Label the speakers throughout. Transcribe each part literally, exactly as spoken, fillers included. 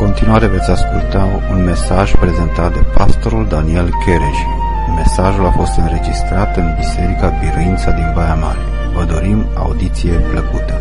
Speaker 1: continuare veți asculta un mesaj prezentat de pastorul Daniel Cherej. Mesajul a fost înregistrat în Biserica Biruința din Baia Mare. Vă dorim audiție plăcută.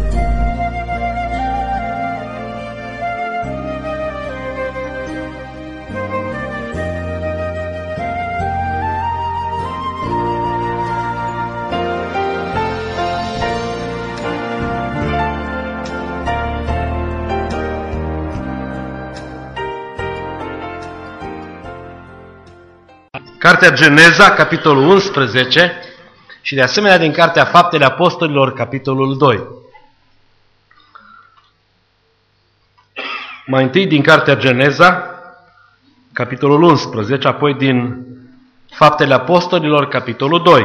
Speaker 2: Cartea Geneza, capitolul unsprezece și de asemenea din Cartea Faptele Apostolilor, capitolul doi. Mai întâi din Cartea Geneza, capitolul unsprezece, apoi din Faptele Apostolilor, capitolul doi.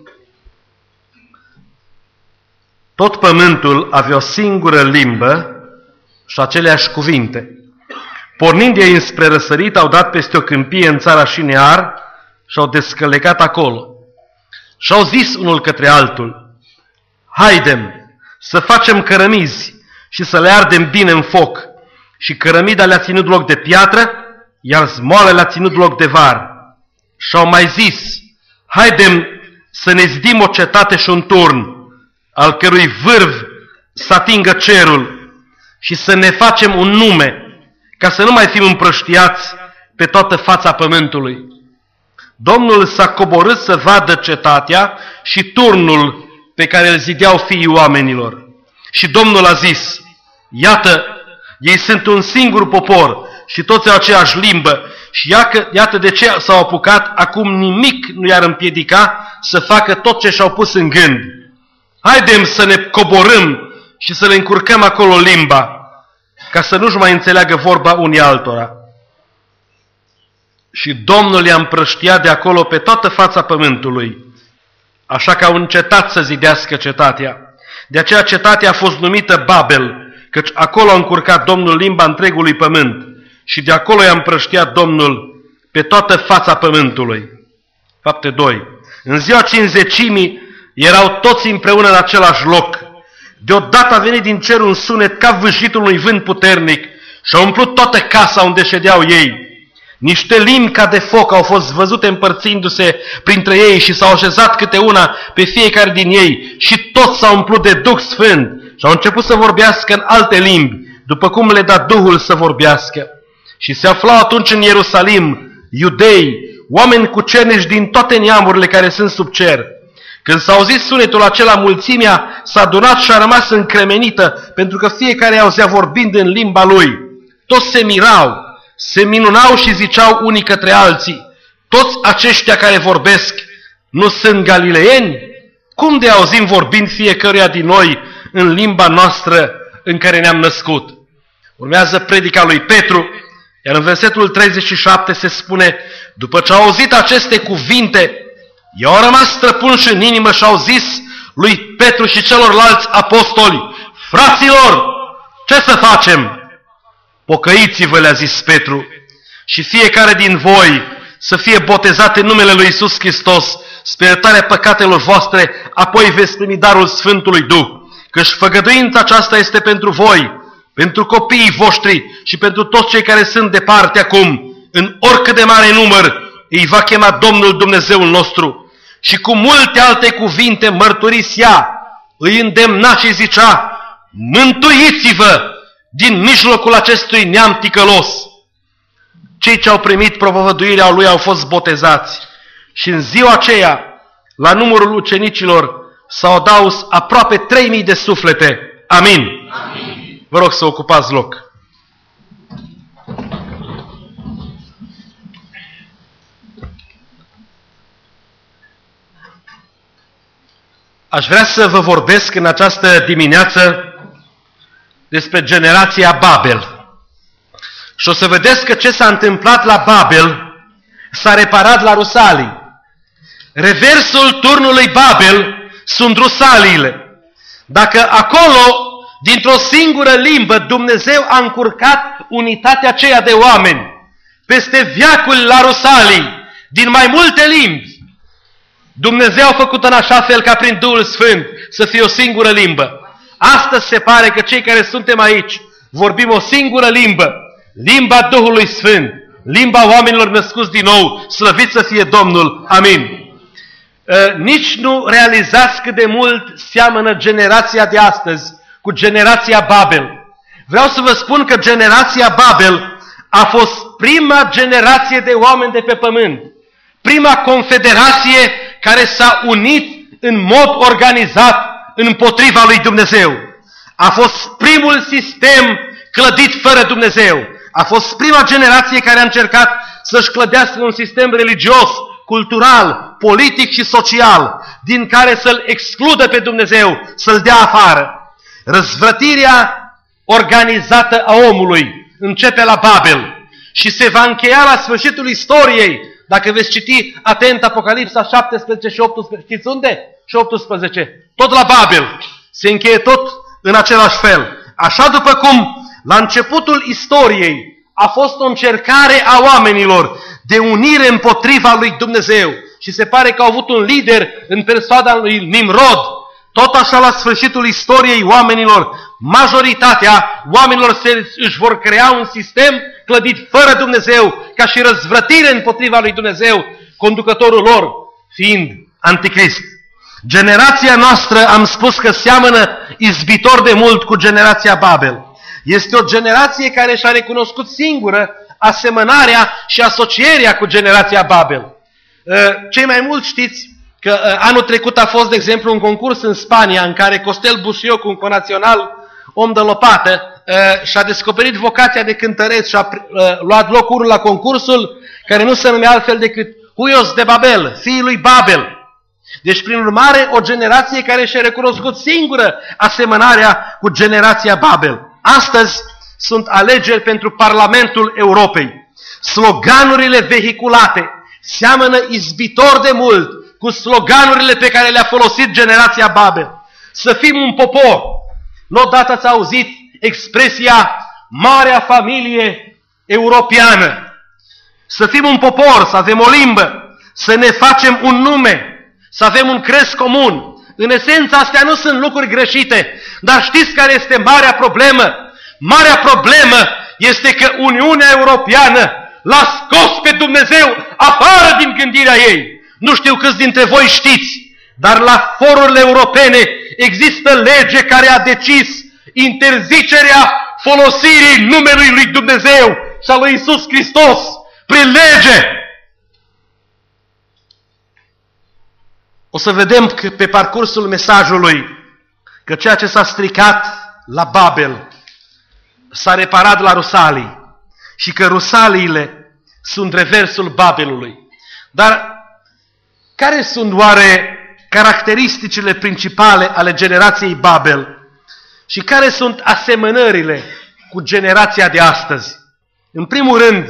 Speaker 2: Tot pământul avea o singură limbă și aceleași cuvinte. Pornind ei înspre răsărit, au dat peste o câmpie în țara Șinear și au descălecat acolo. Și au zis unul către altul: haidem să facem cărămizi și să le ardem bine în foc. Și cărămida le-a ținut loc de piatră, iar zmoala le-a ținut loc de var. Și au mai zis: haidem să ne zidim o cetate și un turn, al cărui vârf să atingă cerul, și să ne facem un nume, ca să nu mai fim împrăștiați pe toată fața pământului. Domnul s-a coborât să vadă cetatea și turnul pe care îl zideau fiii oamenilor. Și Domnul a zis: iată, ei sunt un singur popor și toți au aceeași limbă, și iată de ce s-au apucat, acum nimic nu i-ar împiedica să facă tot ce și-au pus în gând. Haidem să ne coborâm și să le încurcăm acolo limba, ca să nu-și mai înțeleagă vorba unii altora. Și Domnul i-a împrăștiat de acolo pe toată fața pământului, așa că au încetat să zidească cetatea. De aceea cetatea a fost numită Babel, căci acolo a încurcat Domnul limba întregului pământ, și de acolo i-a împrăștiat Domnul pe toată fața pământului. Fapte doi. În ziua cincizecimii erau toți împreună în același loc. Deodată a venit din cer un sunet ca vâjitul unui vânt puternic și a umplut toată casa unde ședeau ei. Niște limbi ca de foc au fost văzute împărțindu-se printre ei și s-au așezat câte una pe fiecare din ei, și toți s-au umplut de Duh Sfânt și au început să vorbească în alte limbi, după cum le da Duhul să vorbească. Și se aflau atunci în Ierusalim iudei, oameni cucernici din toate neamurile care sunt sub cer. Când s-a auzit sunetul acela, mulțimea s-a adunat și a rămas încremenită, pentru că fiecare auzea vorbind în limba lui. Toți se mirau, se minunau și ziceau unii către alții: toți aceștia care vorbesc nu sunt galileeni? Cum de auzim vorbind fiecăruia din noi în limba noastră în care ne-am născut? Urmează predica lui Petru, iar în versetul treizeci și șapte se spune: după ce au auzit aceste cuvinte, ei au rămas străpunși în inimă și au zis lui Petru și celorlalți apostoli: fraților, ce să facem? Pocăiți-vă, le-a zis Petru, și fiecare din voi să fie botezat în numele lui Iisus Hristos spre iertarea păcatelor voastre, apoi veți primi darul Sfântului Duh, căci făgăduința aceasta este pentru voi, pentru copiii voștri și pentru toți cei care sunt departe acum, în oricât de mare număr îi va chema Domnul Dumnezeul nostru. Și cu multe alte cuvinte mărturisea, îi îndemna și zicea: mântuiți-vă din mijlocul acestui neam ticălos. Cei ce au primit propovăduirea lui au fost botezați, și în ziua aceea, la numărul ucenicilor, s-au adaus aproape trei mii de suflete. Amin. Amin. Vă rog să ocupați loc. Aș vrea să vă vorbesc în această dimineață despre generația Babel. Și o să vedeți că ce s-a întâmplat la Babel s-a reparat la Rusalii. Reversul turnului Babel sunt Rusaliile. Dacă acolo, dintr-o singură limbă, Dumnezeu a încurcat unitatea aceea de oameni, peste veacul la Rusalii, din mai multe limbi, Dumnezeu a făcut în așa fel ca prin Duhul Sfânt să fie o singură limbă. Astăzi se pare că cei care suntem aici vorbim o singură limbă, limba Duhului Sfânt, limba oamenilor născuți din nou, slăvit să fie Domnul, amin. Nici nu realizați cât de mult seamănă generația de astăzi cu generația Babel. Vreau să vă spun că generația Babel a fost prima generație de oameni de pe pământ, prima confederație care s-a unit în mod organizat împotriva lui Dumnezeu. A fost primul sistem clădit fără Dumnezeu. A fost prima generație care a încercat să-și clădească un sistem religios, cultural, politic și social, din care să-L excludă pe Dumnezeu, să-L dea afară. Răzvrătirea organizată a omului începe la Babel și se va încheia la sfârșitul istoriei. Dacă veți citi atent Apocalipsa șaptesprezece și optsprezece, știți unde? Și optsprezece. Tot la Babel. Se încheie tot în același fel. Așa după cum la începutul istoriei a fost o încercare a oamenilor de unire împotriva lui Dumnezeu și se pare că au avut un lider în persoana lui Nimrod, tot așa la sfârșitul istoriei oamenilor, majoritatea oamenilor se, își vor crea un sistem clădit fără Dumnezeu, ca și răzvrătire împotriva lui Dumnezeu, conducătorul lor fiind Anticrist. Generația noastră, am spus că seamănă izbitor de mult cu generația Babel. Este o generație care și-a recunoscut singură asemănarea și asocierea cu generația Babel. Cei mai mulți știți că anul trecut a fost, de exemplu, un concurs în Spania în care Costel Busioc, un conațional om de lopată, și-a descoperit vocația de cântăreț și a luat locul la concursul care nu se numea altfel decât Huios de Babel, fiul lui Babel. Deci, prin urmare, o generație care și-a recunoscut singură asemănarea cu generația Babel. Astăzi sunt alegeri pentru Parlamentul Europei. Sloganurile vehiculate seamănă izbitor de mult cu sloganurile pe care le-a folosit generația Babel. Să fim un popor. Nu odată ați auzit expresia marea familie europeană. Să fim un popor, să avem o limbă, să ne facem un nume, să avem un crez comun. În esență, astea nu sunt lucruri greșite, dar știți care este marea problemă? Marea problemă este că Uniunea Europeană l-a scos pe Dumnezeu afară din gândirea ei. Nu știu câți dintre voi știți, dar la forurile europene există lege care a decis interzicerea folosirii numelui lui Dumnezeu și a lui Iisus Hristos prin lege. O să vedem că pe parcursul mesajului că ceea ce s-a stricat la Babel s-a reparat la Rusalii și că Rusaliile sunt reversul Babelului. Dar care sunt oare caracteristicile principale ale generației Babel și care sunt asemănările cu generația de astăzi? În primul rând,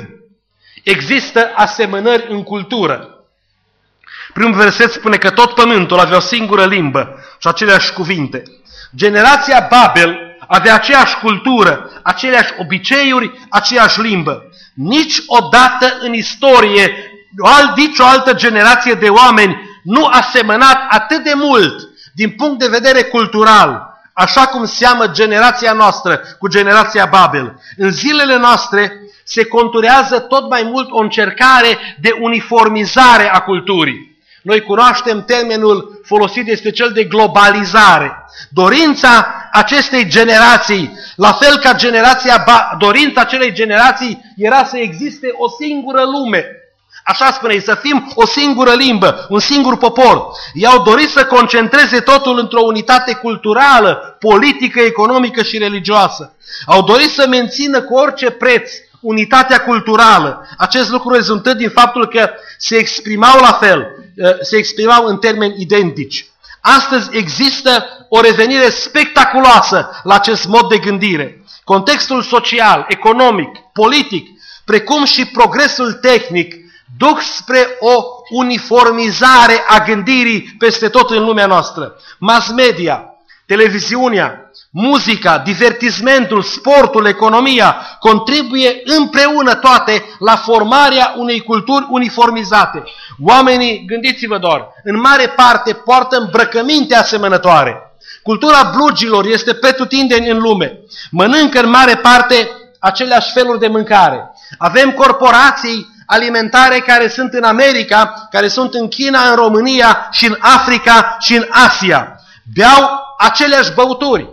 Speaker 2: există asemănări în cultură. Primul verset spune că tot pământul avea o singură limbă și aceleași cuvinte. Generația Babel avea aceeași cultură, aceleași obiceiuri, aceeași limbă. Niciodată în istorie, nici o altă generație de oameni nu a semănat atât de mult din punct de vedere cultural, așa cum seamă generația noastră cu generația Babel. În zilele noastre se conturează tot mai mult o încercare de uniformizare a culturii. Noi cunoaștem termenul folosit, este cel de globalizare. Dorința acestei generații, la fel ca generația ba, dorința acelei generații era să existe o singură lume. Așa spune, să fim o singură limbă, un singur popor. Ei au dorit să concentreze totul într-o unitate culturală, politică, economică și religioasă. Au dorit să mențină cu orice preț unitatea culturală. Acest lucru rezultă din faptul că se exprimau la fel, se exprimau în termeni identici. Astăzi există o revenire spectaculoasă la acest mod de gândire. Contextul social, economic, politic, precum și progresul tehnic, duc spre o uniformizare a gândirii peste tot în lumea noastră. Mass media, televiziunea, muzica, divertismentul, sportul, economia contribuie împreună toate la formarea unei culturi uniformizate. Oamenii, gândiți-vă doar, în mare parte poartă îmbrăcăminte asemănătoare. Cultura blugilor este pretutindeni în lume. Mănâncă în mare parte aceleași feluri de mâncare. Avem corporații alimentare care sunt în America, care sunt în China, în România și în Africa și în Asia. Beau aceleași băuturi.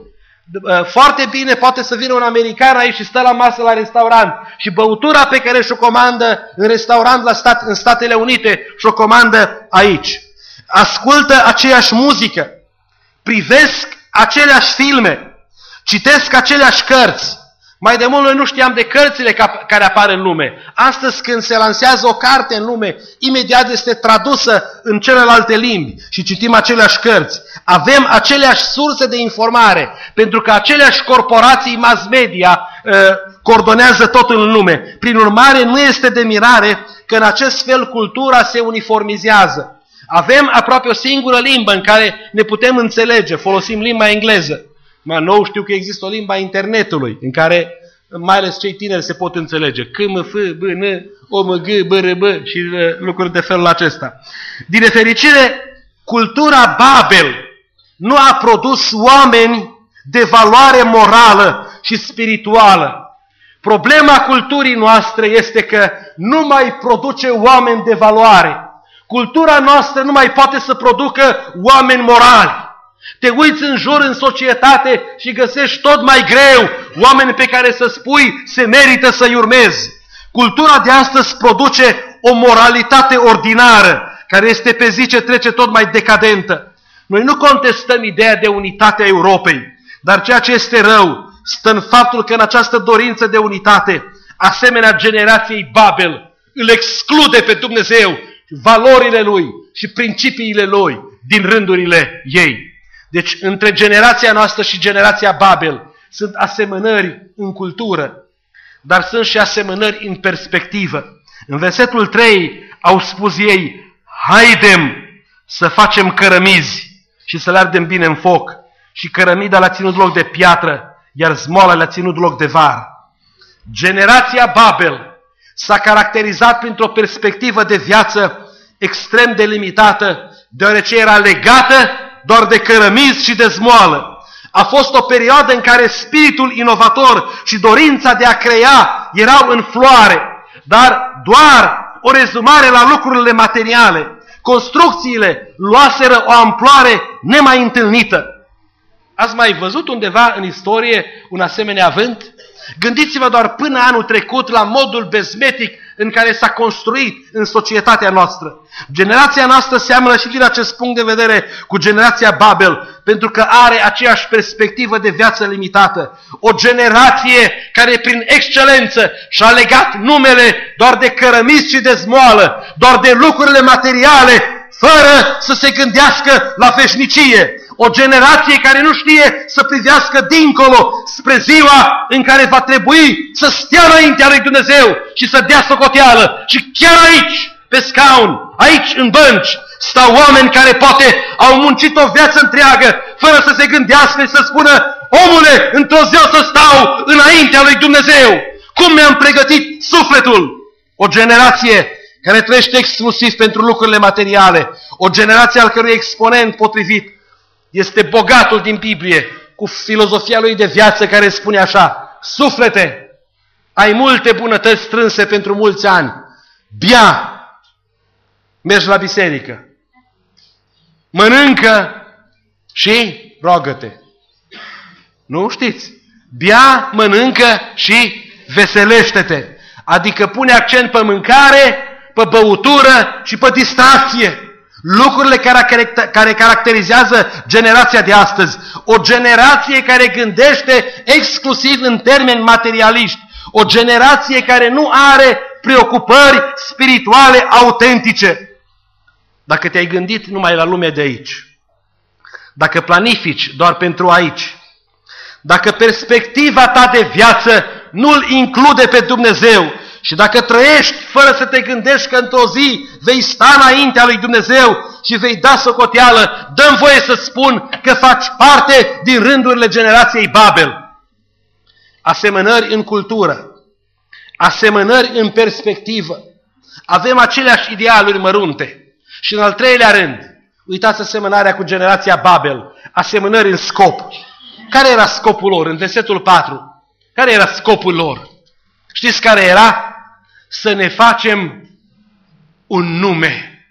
Speaker 2: Foarte bine poate să vină un american aici și stă la masă la restaurant și băutura pe care și-o comandă în restaurant la stat, în Statele Unite și-o comandă aici. Ascultă aceeași muzică, privesc aceleași filme, citesc aceleași cărți. Mai de mult noi nu știam de cărțile care apar în lume. Astăzi când se lansează o carte în lume, imediat este tradusă în celelalte limbi și citim aceleași cărți. Avem aceleași surse de informare, pentru că aceleași corporații mass media uh, coordonează totul în lume. Prin urmare, nu este de mirare că în acest fel cultura se uniformizează. Avem aproape o singură limbă în care ne putem înțelege, folosim limba engleză. Mai nou știu că există o limba a internetului, în care mai ales cei tineri se pot înțelege. C, M, F, B, N, O, M, G, B, R, B și lucruri de felul acesta. Din nefericire, cultura Babel nu a produs oameni de valoare morală și spirituală. Problema culturii noastre este că nu mai produce oameni de valoare. Cultura noastră nu mai poate să producă oameni morali. Te uiți în jur în societate și găsești tot mai greu oameni pe care să spui se merită să-i urmezi. Cultura de astăzi produce o moralitate ordinară, care este pe zi ce trece tot mai decadentă. Noi nu contestăm ideea de unitate a Europei, dar ceea ce este rău stă în faptul că în această dorință de unitate, asemenea generației Babel, îl exclude pe Dumnezeu, valorile lui și principiile lui din rândurile ei. Deci, între generația noastră și generația Babel sunt asemănări în cultură, dar sunt și asemănări în perspectivă. În versetul trei au spus ei, haidem să facem cărămizi și să le ardem bine în foc. Și cărămida le-a ținut loc de piatră, iar zmoala le-a ținut loc de var. Generația Babel s-a caracterizat printr-o perspectivă de viață extrem de limitată, deoarece era legată doar de cărămizi și de zmoală. A fost o perioadă în care spiritul inovator și dorința de a crea erau în floare, dar doar o rezumare la lucrurile materiale. Construcțiile luaseră o amploare nemai întâlnită. Ați mai văzut undeva în istorie un asemenea avânt? Gândiți-vă doar până anul trecut la modul bezmetic în care s-a construit în societatea noastră. Generația noastră seamănă și din acest punct de vedere cu generația Babel, pentru că are aceeași perspectivă de viață limitată. O generație care prin excelență și-a legat numele doar de cărămizi și de zmoală, doar de lucrurile materiale, fără să se gândească la veșnicie. O generație care nu știe să privească dincolo spre ziua în care va trebui să stea înaintea lui Dumnezeu și să dea socoteală. Și chiar aici, pe scaun, aici în bănci, stau oameni care poate au muncit o viață întreagă fără să se gândească și să spună, omule, într-o zi o să stau înaintea lui Dumnezeu. Cum mi-am pregătit sufletul? O generație care trăiește exclusiv pentru lucrurile materiale. O generație al cărui exponent potrivit este bogatul din Biblie, cu filozofia lui de viață care spune așa, suflete, ai multe bunătăți strânse pentru mulți ani, bea, mergi la biserică, mănâncă și roagă-te. Nu știți? Bea, mănâncă și veselește-te. Adică pune accent pe mâncare, pe băutură și pe distracție. Lucrurile care, care caracterizează generația de astăzi. O generație care gândește exclusiv în termeni materialiști. O generație care nu are preocupări spirituale autentice. Dacă te-ai gândit numai la lumea de aici, dacă planifici doar pentru aici, dacă perspectiva ta de viață nu-L include pe Dumnezeu și dacă trăiești fără să te gândești că într-o zi vei sta înaintea lui Dumnezeu și vei da socoteală, dă-mi voie să spun că faci parte din rândurile generației Babel. Asemănări în cultură, asemănări în perspectivă. Avem aceleași idealuri mărunte. Și în al treilea rând, uitați asemănarea cu generația Babel, asemănări în scop. Care era scopul lor în versetul patru? Care era scopul lor? Știți care era? Să ne facem un nume.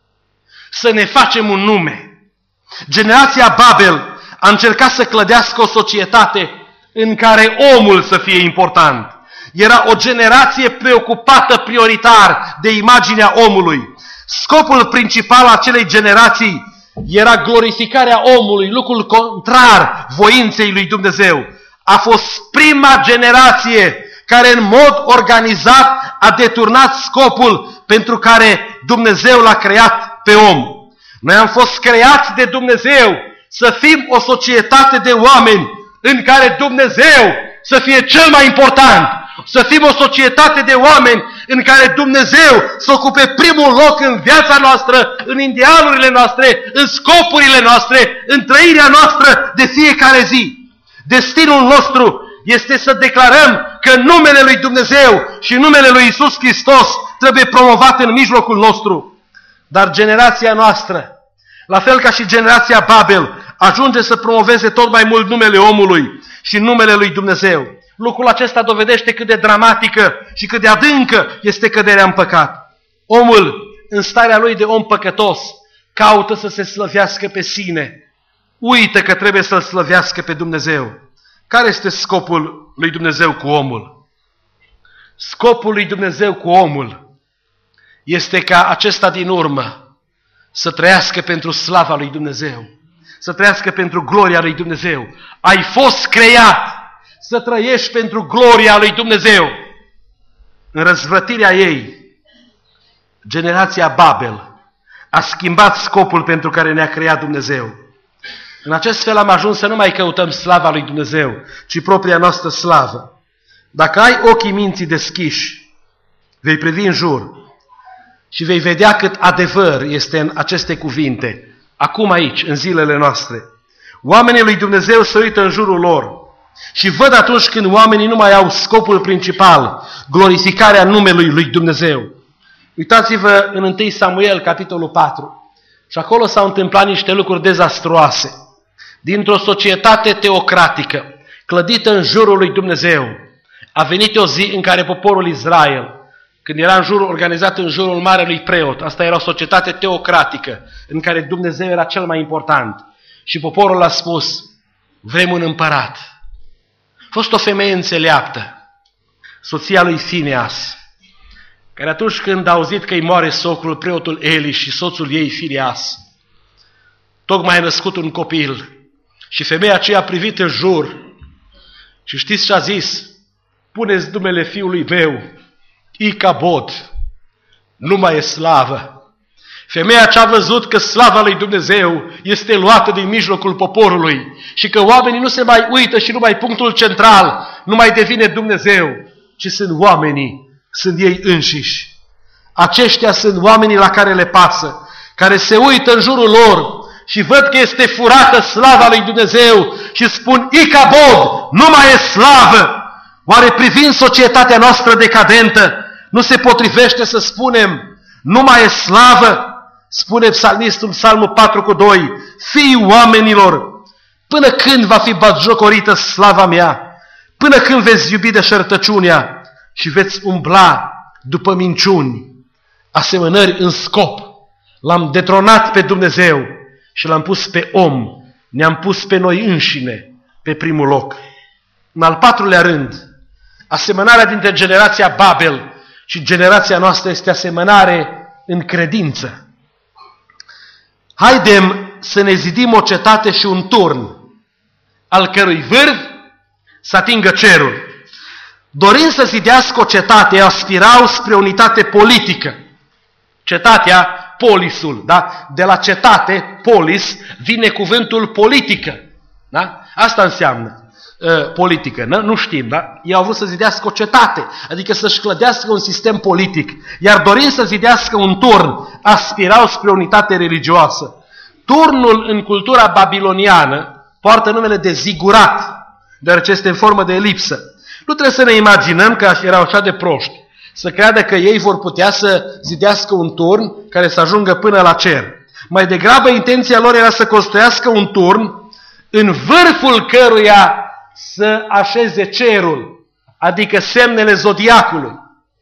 Speaker 2: Să ne facem un nume. Generația Babel a încercat să clădească o societate în care omul să fie important. Era o generație preocupată prioritar de imaginea omului. Scopul principal al acelei generații era glorificarea omului, lucrul contrar voinței lui Dumnezeu. A fost prima generație care în mod organizat a deturnat scopul pentru care Dumnezeu l-a creat pe om. Noi am fost creați de Dumnezeu să fim o societate de oameni în care Dumnezeu să fie cel mai important. Să fim o societate de oameni în care Dumnezeu să ocupe primul loc în viața noastră, în idealurile noastre, în scopurile noastre, în trăirea noastră de fiecare zi. Destinul nostru este să declarăm că numele lui Dumnezeu și numele lui Iisus Hristos trebuie promovat în mijlocul nostru. Dar generația noastră, la fel ca și generația Babel, ajunge să promoveze tot mai mult numele omului și numele lui Dumnezeu. Lucrul acesta dovedește cât de dramatică și cât de adâncă este căderea în păcat. Omul, în starea lui de om păcătos, caută să se slăvească pe sine. Uită că trebuie să-L slăvească pe Dumnezeu. Care este scopul lui Dumnezeu cu omul? Scopul lui Dumnezeu cu omul este ca acesta din urmă să trăiască pentru slava lui Dumnezeu, să trăiască pentru gloria lui Dumnezeu. Ai fost creat să trăiești pentru gloria lui Dumnezeu. În răzvrătirea ei, generația Babel a schimbat scopul pentru care ne-a creat Dumnezeu. În acest fel am ajuns să nu mai căutăm slava lui Dumnezeu, ci propria noastră slavă. Dacă ai ochii minții deschiși, vei privi în jur și vei vedea cât adevăr este în aceste cuvinte, acum aici, în zilele noastre. Oamenii lui Dumnezeu se uită în jurul lor și văd atunci când oamenii nu mai au scopul principal, glorificarea numelui lui Dumnezeu. Uitați-vă în întâi Samuel, capitolul patru. Și acolo s-au întâmplat niște lucruri dezastruoase. Dintr-o societate teocratică, clădită în jurul lui Dumnezeu, a venit o zi în care poporul Israel, când era în jurul, organizat în jurul marelui preot, asta era o societate teocratică, în care Dumnezeu era cel mai important. Și poporul a spus, vrem un împărat. A fost o femeie înțeleaptă, soția lui Fineas, care atunci când a auzit că îi moare socrul, preotul Eli și soțul ei Fineas, tocmai a născut un copil. Și femeia aceea a privit în jur și știți ce a zis? Puneți numele fiului meu, Icabod, nu mai e slavă. Femeia ce a văzut că slava lui Dumnezeu este luată din mijlocul poporului și că oamenii nu se mai uită și numai punctul central nu mai devine Dumnezeu, ci sunt oamenii, sunt ei înșiși. Aceștia sunt oamenii la care le pasă, care se uită în jurul lor și văd că este furată slava lui Dumnezeu și spun, Icabod, nu mai e slavă. Oare privind societatea noastră decadentă, nu se potrivește să spunem, nu mai e slavă? Spune psalmistul, Psalmul patru cu doi, fii oamenilor, până când va fi batjocorită slava mea? Până când veți iubi deșertăciunea și veți umbla după minciuni, asemănări în scop? L-am detronat pe Dumnezeu și l-am pus pe om, ne-am pus pe noi înșine pe primul loc. În al patrulea rând, asemănarea dintre generația Babel și generația noastră este asemănare în credință. Haidem să ne zidim o cetate și un turn, al cărui vârf să atingă cerul. Dorind să zidească o cetate, aspirau spre unitate politică. Cetatea, polisul, da? De la cetate, polis, vine cuvântul politică. Da? Asta înseamnă uh, politică, nu? Nu știm, da? Ei au vrut să zidească o cetate, adică să-și clădească un sistem politic. Iar dorind să zidească un turn, aspirau spre unitate religioasă. Turnul în cultura babiloniană poartă numele de zigurat, deoarece este în formă de elipsă. Nu trebuie să ne imaginăm că erau așa de proști, să creadă că ei vor putea să zidească un turn care să ajungă până la cer. Mai degrabă, intenția lor era să construiască un turn în vârful căruia să așeze cerul. adică semnele zodiacului.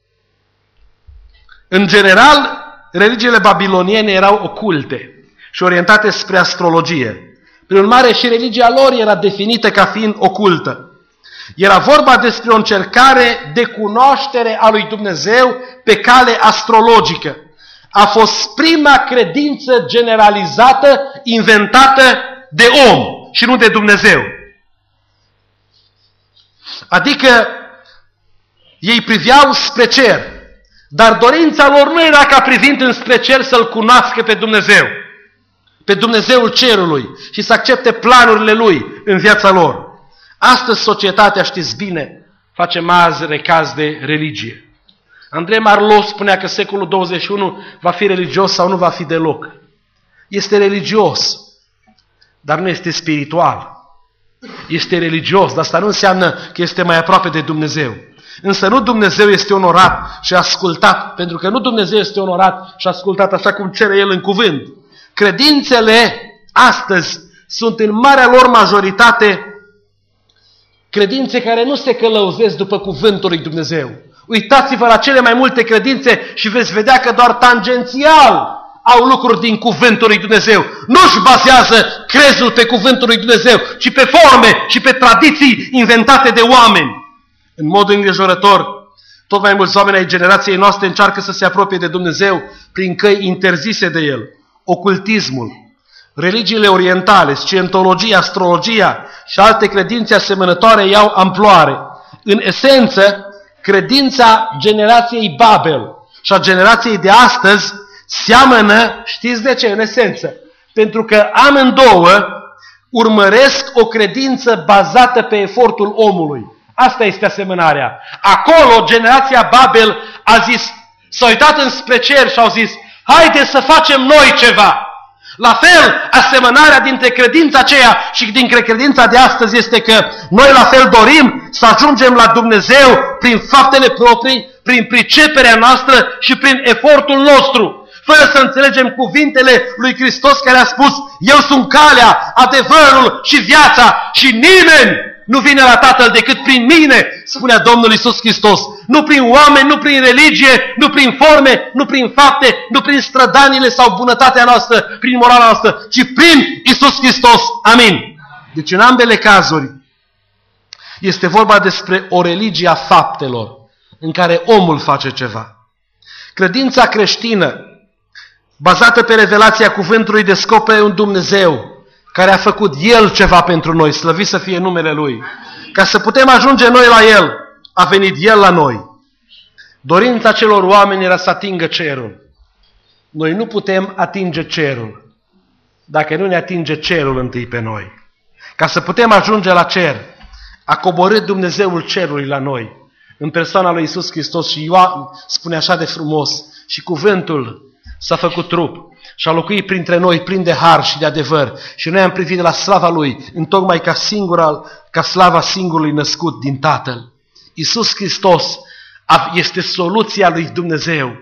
Speaker 2: În general, religiile babiloniene erau oculte și orientate spre astrologie. Prin urmare, și religia lor era definită ca fiind ocultă. Era vorba despre o încercare de cunoaștere a lui Dumnezeu pe cale astrologică. A fost prima credință generalizată, inventată de om și nu de Dumnezeu. Adică ei priveau spre cer, dar dorința lor nu era ca privind înspre cer să-L cunoască pe Dumnezeu, pe Dumnezeul cerului și să accepte planurile Lui în viața lor. Astăzi societatea, știți bine, face mari recaz de religie. Andrei Marlot spunea că secolul douăzeci și unu va fi religios sau nu va fi deloc. Este religios, dar nu este spiritual. Este religios, dar asta nu înseamnă că este mai aproape de Dumnezeu. Însă nu Dumnezeu este onorat și ascultat, pentru că nu Dumnezeu este onorat și ascultat așa cum cere El în cuvânt. Credințele astăzi sunt în marea lor majoritate credințe care nu se călăuzesc după cuvântul lui Dumnezeu. Uitați-vă la cele mai multe credințe și veți vedea că doar tangențial au lucruri din cuvântul lui Dumnezeu. Nu-și bazează crezul pe cuvântul lui Dumnezeu, ci pe forme și pe tradiții inventate de oameni. În mod îngrijorător, tot mai mulți oameni ai generației noastre încearcă să se apropie de Dumnezeu prin căi interzise de El. Ocultismul, religiile orientale, scientologia, astrologia și alte credințe asemănătoare iau amploare. În esență, credința generației Babel și a generației de astăzi seamănă, știți de ce? În esență, pentru că amândouă urmăresc o credință bazată pe efortul omului. Asta este asemănarea. Acolo, generația Babel a zis, s-a uitat înspre cer și au zis, haide să facem noi ceva. La fel, asemănarea dintre credința aceea și dintre credința de astăzi este că noi la fel dorim să ajungem la Dumnezeu prin faptele proprii, prin priceperea noastră și prin efortul nostru, fără să înțelegem cuvintele lui Hristos care a spus, eu sunt calea, adevărul și viața și nimeni nu vine la Tatăl decât prin mine, spunea Domnul Iisus Hristos. Nu prin oameni, nu prin religie, nu prin forme, nu prin fapte, nu prin strădanile sau bunătatea noastră, prin morala noastră, ci prin Iisus Hristos. Amin. Deci în ambele cazuri este vorba despre o religie a faptelor în care omul face ceva. Credința creștină, bazată pe revelația cuvântului, descoperă un Dumnezeu care a făcut El ceva pentru noi, slăvit să fie numele Lui. Ca să putem ajunge noi la El, a venit El la noi. Dorința celor oameni era să atingă cerul. Noi nu putem atinge cerul dacă nu ne atinge cerul întâi pe noi. Ca să putem ajunge la cer, a coborât Dumnezeul cerului la noi, în persoana lui Iisus Hristos, și Ioan spune așa de frumos, și cuvântul s-a făcut trup și a locuit printre noi plin de har și de adevăr. Și noi am privit de la slava Lui, întocmai ca, singura, ca slava singurului născut din Tatăl. Iisus Hristos este soluția lui Dumnezeu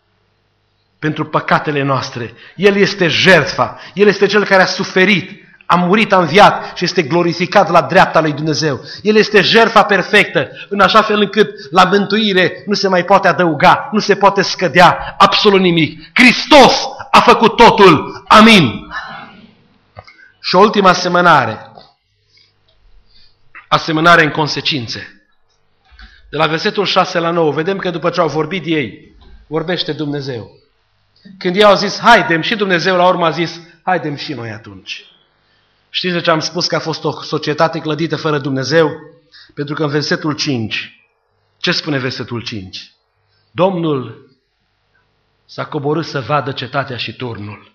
Speaker 2: pentru păcatele noastre. El este jertfa, El este Cel care a suferit, a murit, a înviat și este glorificat la dreapta lui Dumnezeu. El este jertfa perfectă, în așa fel încât la mântuire nu se mai poate adăuga, nu se poate scădea absolut nimic. Hristos a făcut totul. Amin. Și o ultimă asemănare. Asemănare în consecințe. De la versetul șase la nouă, vedem că după ce au vorbit ei, vorbește Dumnezeu. Când ei au zis, haidem, și Dumnezeu la urmă a zis, haidem și noi atunci. Știți de ce am spus că a fost o societate clădită fără Dumnezeu? Pentru că în versetul cinci, ce spune versetul cinci? Domnul s-a coborât să vadă cetatea și turnul.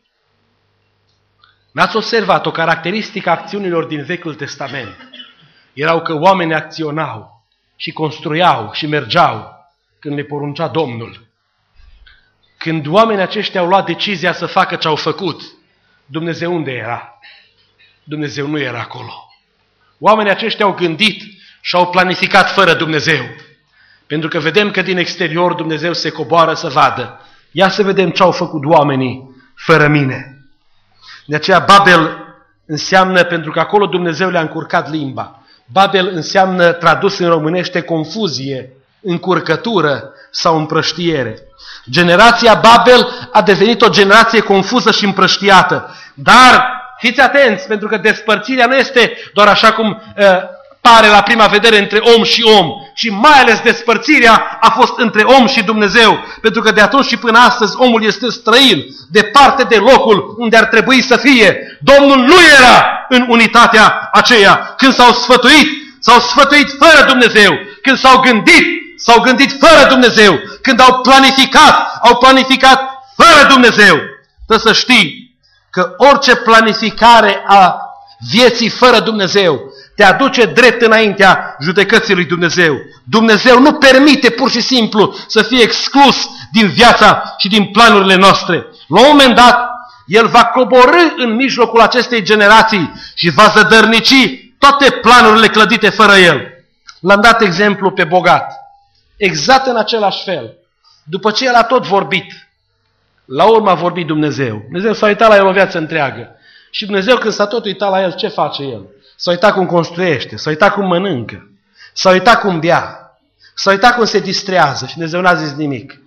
Speaker 2: N-ați observat o caracteristică a acțiunilor din Vechiul Testament? Erau că oamenii acționau și construiau și mergeau când le poruncea Domnul. Când oamenii aceștia au luat decizia să facă ce au făcut, Dumnezeu unde era? Dumnezeu nu era acolo. Oamenii aceștia au gândit și au planificat fără Dumnezeu. Pentru că vedem că din exterior Dumnezeu se coboară să vadă. Ia să vedem ce au făcut oamenii fără mine. De aceea Babel înseamnă, pentru că acolo Dumnezeu le-a încurcat limba. Babel înseamnă, tradus în românește, confuzie, încurcătură sau împrăștiere. Generația Babel a devenit o generație confuză și împrăștiată. Dar fiți atenți, pentru că despărțirea nu este doar așa cum uh, pare la prima vedere între om și om, ci mai ales despărțirea a fost între om și Dumnezeu, pentru că de atunci și până astăzi omul este străin, departe de locul unde ar trebui să fie. Domnul nu era în unitatea aceea. Când s-au sfătuit, s-au sfătuit fără Dumnezeu. Când s-au gândit, s-au gândit fără Dumnezeu. Când au planificat, au planificat fără Dumnezeu. Trebuie să știi că orice planificare a vieții fără Dumnezeu te aduce drept înaintea judecății lui Dumnezeu. Dumnezeu nu permite pur și simplu să fie exclus din viața și din planurile noastre. La un moment dat, El va coborî în mijlocul acestei generații și va zădărnici toate planurile clădite fără El. L-am dat exemplu pe bogat. Exact în același fel. După ce El a tot vorbit, la urmă a vorbit Dumnezeu. Dumnezeu s-a uitat la El o viață întreagă. Și Dumnezeu, când s-a tot uitat la El, ce face El? S-a uitat cum construiește, s-a uitat cum mănâncă, s-a uitat cum bea, s-a uitat cum se distrează și Dumnezeu n-a zis nimic.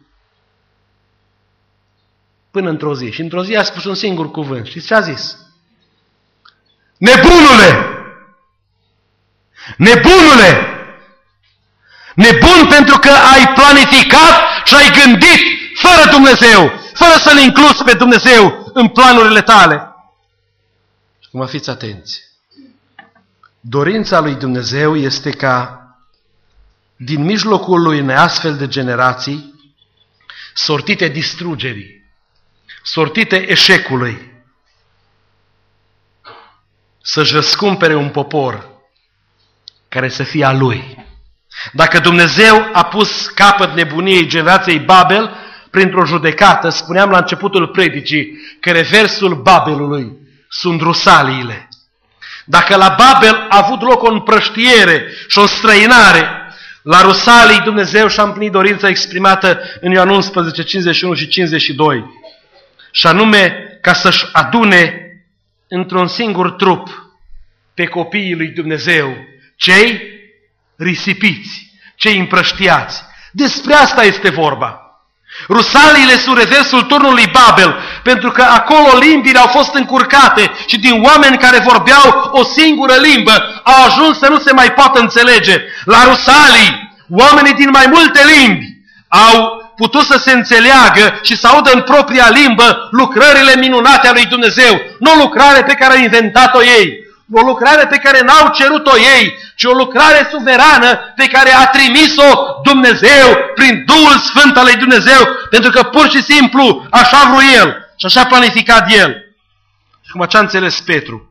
Speaker 2: Până într-o zi. Și într-o zi a spus un singur cuvânt. Știți ce a zis? Nebunule! Nebunule! Nebun pentru că ai planificat și ai gândit fără Dumnezeu, fără să-L incluzi pe Dumnezeu în planurile tale. Și acum fiți atenți. Dorința lui Dumnezeu este ca din mijlocul lui unei astfel de generații sortite distrugerii, sortite eșecului, să-și răscumpere un popor care să fie a Lui. Dacă Dumnezeu a pus capăt nebuniei generației Babel printr-o judecată, spuneam la începutul predicii că reversul Babelului sunt rusaliile. Dacă la Babel a avut loc o împrăștiere și o străinare, la Rusalii Dumnezeu și-a împlinit dorința exprimată în Ioan unsprezece, cincizeci și unu și cincizeci și doi. Și anume ca să-și adune într-un singur trup pe copiii lui Dumnezeu, cei risipiți, cei împrăștiați. Despre asta este vorba. Rusaliile sunt reversul turnului Babel, pentru că acolo limbile au fost încurcate și din oameni care vorbeau o singură limbă au ajuns să nu se mai poată înțelege. La Rusalii, oamenii din mai multe limbi au putut să se înțeleagă și să audă în propria limbă lucrările minunate a lui Dumnezeu. Nu o lucrare pe care au inventat-o ei, o lucrare pe care n-au cerut-o ei, ci o lucrare suverană pe care a trimis-o Dumnezeu prin Duhul Sfânt al lui Dumnezeu, pentru că pur și simplu așa a vrut El și așa a planificat El. Și cum ce a înțeles Petru?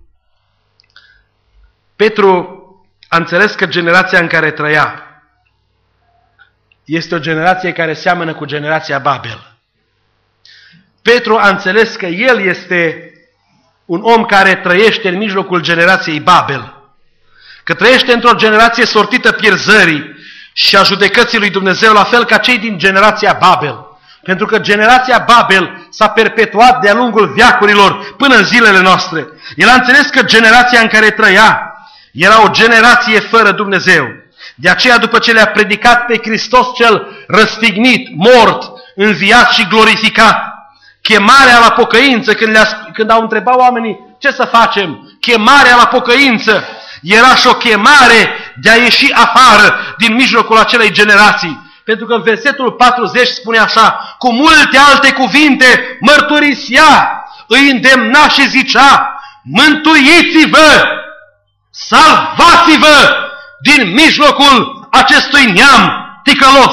Speaker 2: Petru a înțeles că generația în care trăia este o generație care seamănă cu generația Babel. Petru a înțeles că el este un om care trăiește în mijlocul generației Babel, că trăiește într-o generație sortită pierzării și a judecății lui Dumnezeu, la fel ca cei din generația Babel. Pentru că generația Babel s-a perpetuat de-a lungul veacurilor până în zilele noastre. El a înțeles că generația în care trăia era o generație fără Dumnezeu. De aceea, după ce le-a predicat pe Hristos cel răstignit, mort, înviat și glorificat, chemarea la pocăință, când, le-a, când au întrebat oamenii ce să facem, chemarea la pocăință era și o chemare de a ieși afară din mijlocul acelei generații. Pentru că în versetul patruzeci spune așa: cu multe alte cuvinte mărturisea, îi îndemna și zicea: mântuiți-vă, salvați-vă din mijlocul acestui neam ticălos.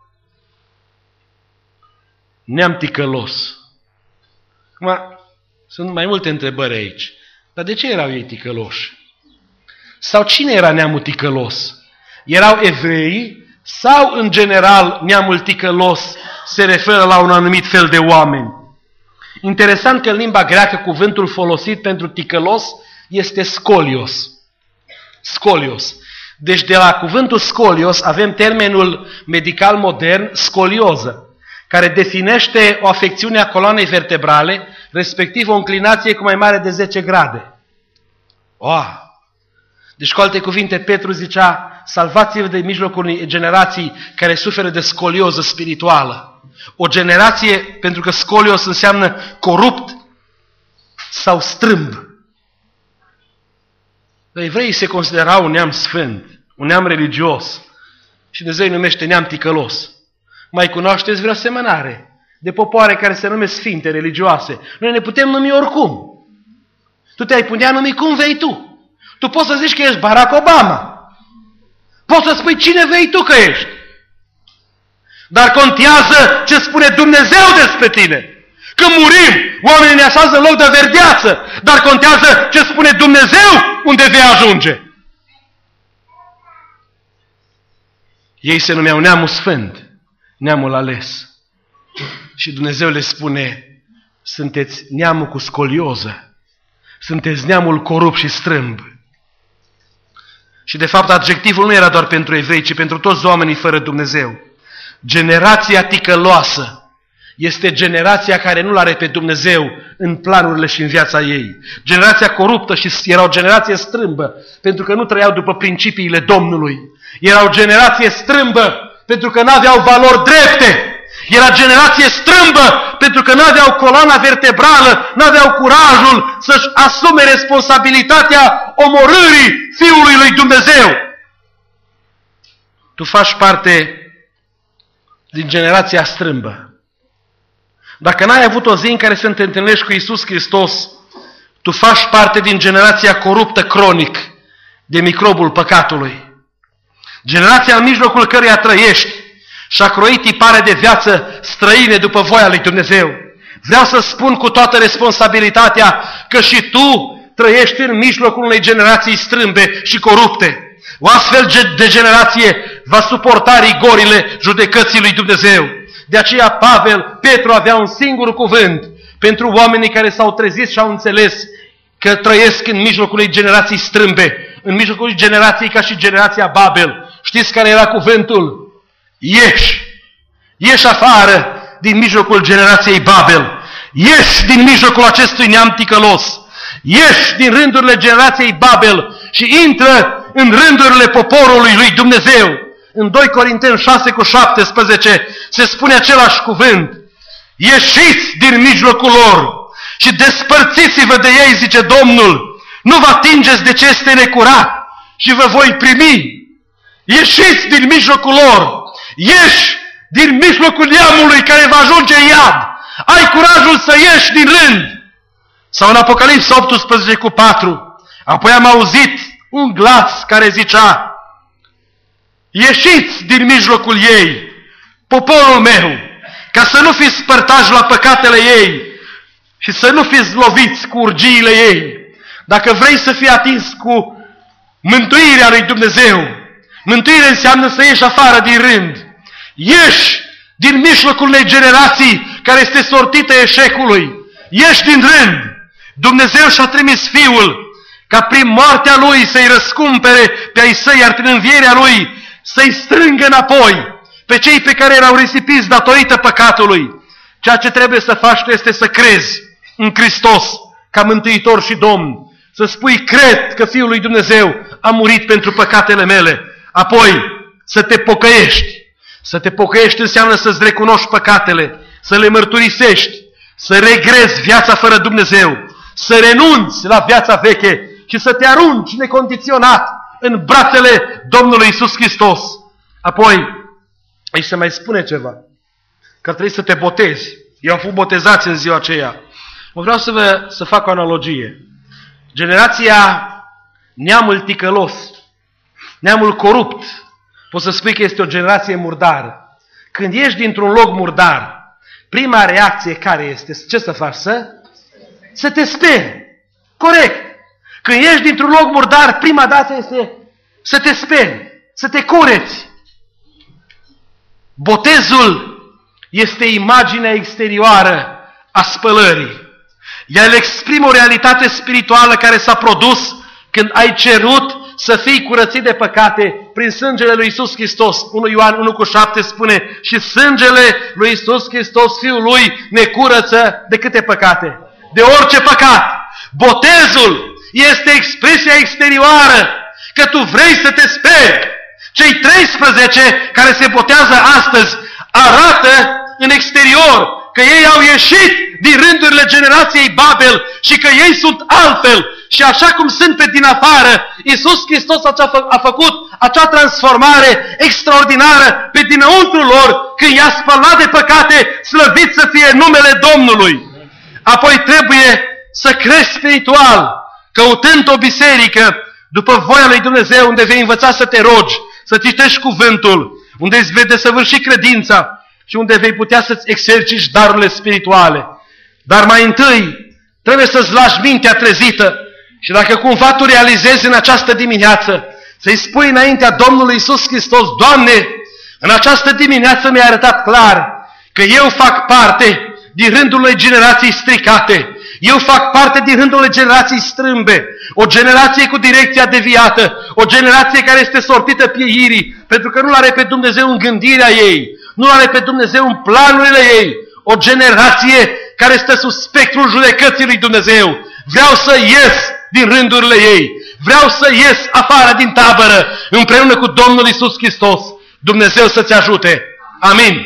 Speaker 2: Neam ticălos. Acum, sunt mai multe întrebări aici. Dar de ce erau ei ticăloși? Sau cine era neamul ticălos? Erau evrei sau, în general, neamul ticălos se referă la un anumit fel de oameni? Interesant că în limba greacă cuvântul folosit pentru ticălos este scolios. Scolios. Deci de la cuvântul scolios avem termenul medical modern scolioză, care definește o afecțiune a coloanei vertebrale, respectiv o înclinație cu mai mare de zece grade. Oh! Deci, cu alte cuvinte, Petru zicea, salvați-vă de mijlocul unei generații care suferă de scolioză spirituală. O generație, pentru că scolios înseamnă corupt sau strâmb. Evreii se considerau un neam sfânt, un neam religios și Dumnezeu îi numește neam ticălos. Mai cunoașteți vreo asemănare de popoare care se numesc sfinte religioase? Noi ne putem numi oricum. Tu te-ai putea numi cum vei tu. Tu poți să zici că ești Barack Obama. Poți să spui cine vei tu că ești. Dar contează ce spune Dumnezeu despre tine. Când murim, oamenii ne așează în loc de verdeață, dar contează ce spune Dumnezeu unde vei ajunge. Ei se numeau neamul sfânt, neamul ales. Și Dumnezeu le spune, sunteți neamul cu scolioză, sunteți neamul corupt și strâmb. Și de fapt adjectivul nu era doar pentru evrei, ci pentru toți oamenii fără Dumnezeu. Generația ticăloasă este generația care nu-L are pe Dumnezeu în planurile și în viața ei. Generația coruptă și era o generație strâmbă, pentru că nu trăiau după principiile Domnului. Era o generație strâmbă, pentru că n-aveau valori drepte. Era generație strâmbă, pentru că n-aveau coloana vertebrală, n-aveau curajul să-și asume responsabilitatea omorârii Fiului lui Dumnezeu. Tu faci parte din generația strâmbă. Dacă n-ai avut o zi în care să te întâlnești cu Iisus Hristos, tu faci parte din generația coruptă cronic de microbul păcatului. Generația în mijlocul căreia trăiești și-a croit tipare de viață străine după voia lui Dumnezeu. Vreau să spun cu toată responsabilitatea că și tu trăiești în mijlocul unei generații strâmbe și corupte. O astfel de generație va suporta rigorile judecății lui Dumnezeu. De aceea Pavel, Petru avea un singur cuvânt pentru oamenii care s-au trezit și au înțeles că trăiesc în mijlocul unei generații strâmbe, în mijlocul unei generații ca și generația Babel. Știți care era cuvântul? Ieși! Ieși afară din mijlocul generației Babel! Ieși din mijlocul acestui neam ticălos! Ieși din rândurile generației Babel și intră în rândurile poporului lui Dumnezeu! În doi Corinteni șase cu șaptesprezece se spune același cuvânt. Ieșiți din mijlocul lor și despărțiți-vă de ei, zice Domnul. Nu vă atingeți de ce este necurat și vă voi primi. Ieșiți din mijlocul lor. Ieși din mijlocul neamului care va ajunge în iad. Ai curajul să ieși din rând. Sau în Apocalipsa optsprezece cu patru. Apoi am auzit un glas care zicea: ieșiți din mijlocul ei, poporul meu, ca să nu fiți părtași la păcatele ei și să nu fiți loviți cu urgiile ei. Dacă vrei să fii atins cu mântuirea lui Dumnezeu, mântuire înseamnă să ieși afară din rând. Ieși din mijlocul unei generații care este sortită eșecului. Ieși din rând. Dumnezeu și-a trimis Fiul ca prin moartea Lui să-i răscumpere pe ai săi, iar prin învierea Lui să-i strângă înapoi pe cei pe care erau risipiți datorită păcatului. Ceea ce trebuie să faci tu este să crezi în Hristos ca Mântuitor și Domn. Să spui, cred că Fiul lui Dumnezeu a murit pentru păcatele mele. Apoi să te pocăiești. Să te pocăiești înseamnă să-ți recunoști păcatele, să le mărturisești, să regrezi viața fără Dumnezeu, să renunți la viața veche și să te arunci necondiționat în brațele Domnului Iisus Hristos. Apoi, aici se mai spune ceva, că trebuie să te botezi. Eu am fost botezați în ziua aceea. Mă vreau să, vă, să fac o analogie. Generația neamul ticălos, neamul corupt, poți să spui că este o generație murdară. Când ieși dintr-un loc murdar, prima reacție care este? Ce să faci? Să? Să te speri. Corect. Când ieși dintr-un loc murdar, prima dată este să te speri, să te cureți. Botezul este imaginea exterioară a spălării. El exprimă o realitate spirituală care s-a produs când ai cerut să fii curățit de păcate prin sângele lui Iisus Hristos. unu Ioan unu cu șapte spune: și sângele lui Iisus Hristos, Fiul lui, ne curăță de câte păcate? De orice păcat. Botezul este expresia exterioară că tu vrei să te speri. Cei treisprezece care se botează astăzi arată în exterior că ei au ieșit din rândurile generației Babel și că ei sunt altfel. Și așa cum sunt pe din afară, Iisus Hristos a făcut acea transformare extraordinară pe dinăuntru lor când i-a spălat de păcate, slăvit să fie numele Domnului. Apoi trebuie să crești spiritual, căutând o biserică după voia lui Dumnezeu, unde vei învăța să te rogi, să citești cuvântul, unde îți vei desăvârși credința și unde vei putea să-ți exerciți darurile spirituale. Dar mai întâi trebuie să-ți lași mintea trezită și dacă cumva tu realizezi în această dimineață, să-i spui înaintea Domnului Iisus Hristos: Doamne, în această dimineață mi-a arătat clar că eu fac parte din rândurile generației stricate. Eu fac parte din rândurile generației strâmbe, o generație cu direcția deviată, o generație care este sortită pieirii, pentru că nu are pe Dumnezeu în gândirea ei, nu are pe Dumnezeu în planurile ei, o generație care stă sub spectrul judecății lui Dumnezeu. Vreau să ies din rândurile ei, vreau să ies afară din tabără, împreună cu Domnul Iisus Hristos. Dumnezeu să-ți ajute. Amin.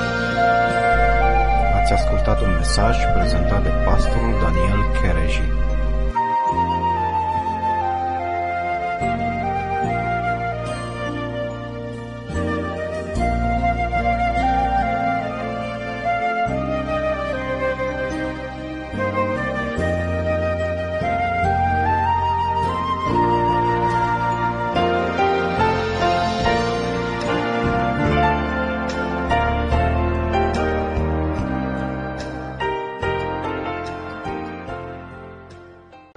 Speaker 1: Ați ascultat un mesaj prezentat de pastorul Daniel Chereji.